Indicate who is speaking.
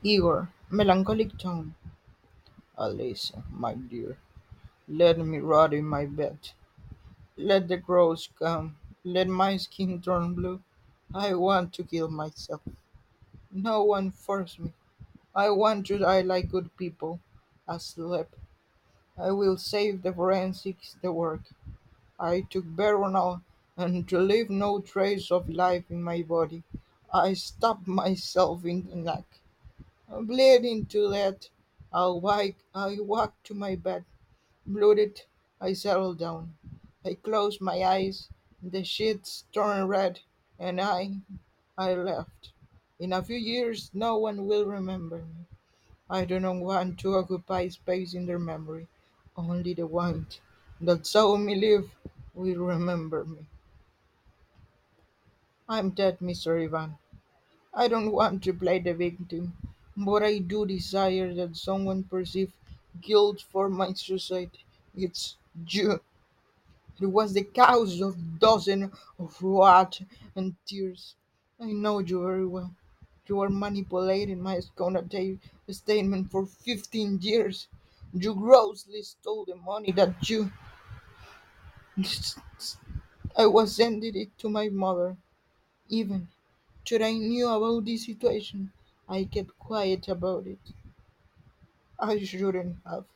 Speaker 1: Igor, melancholic tone. Alicia, my dear, let me rot in my bed. Let the crows come. Let my skin turn blue. I want to kill myself. No one forced me. I want to die like good people. Asleep. I will save the forensics the work. I took Veronal, and to leave no trace of life in my body, I stabbed myself in the neck. Bleeding to death, I walked to my bed. Blooded, I settled down. I closed my eyes, the sheets turned red, and I left. In a few years, no one will remember me. I do not want to occupy space in their memory. Only the ones that saw me live will remember me. I'm dead, Mr. Ivan. I don't want to play the victim, but I do desire that someone perceive guilt for my suicide. It's you. It was the cause of dozens of wrath and tears. I know you very well. You were manipulating my Sconate statement for 15 years. You grossly stole the money that you. I was sending it to my mother. Even should I knew about this situation, I kept quiet about it. I shouldn't have.